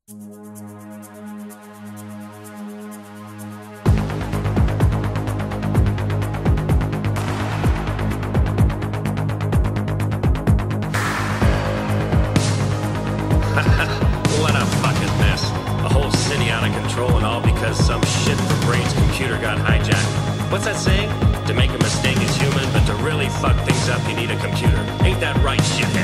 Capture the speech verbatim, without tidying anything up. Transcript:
What a fucking mess. A whole city out of control and all because some shit for brains computer got hijacked. What's that saying? To make a mistake is human, but to really fuck things up you need a computer. Ain't that right, shit?